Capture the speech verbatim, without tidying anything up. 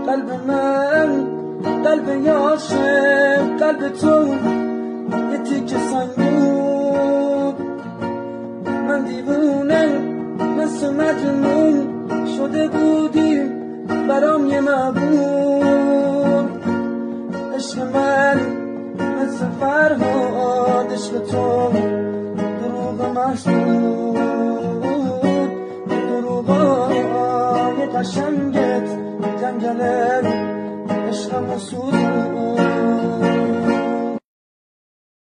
قلب من قلب یاشق، قلب تو یه تیکه سنگ بود. من دیوونه مثل مجنون شده بودی برام یه معبود. عشق من مثل فرهاد، عشق تو دروغ محسود، دروغای قشنگت جنگل عشقم و سود.